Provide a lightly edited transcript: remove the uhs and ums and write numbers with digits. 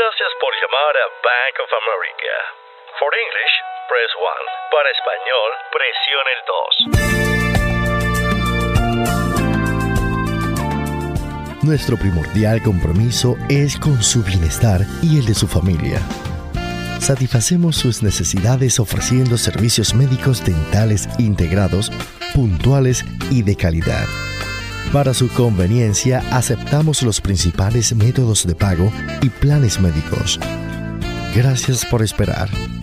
Gracias por llamar a Bank of America. For English, press 1. Para español, presione el 2. Nuestro primordial compromiso es con su bienestar y el de su familia. Satisfacemos sus necesidades ofreciendo servicios médicos dentales integrados, puntuales y de calidad. Para su conveniencia, aceptamos los principales métodos de pago y planes médicos. Gracias por esperar.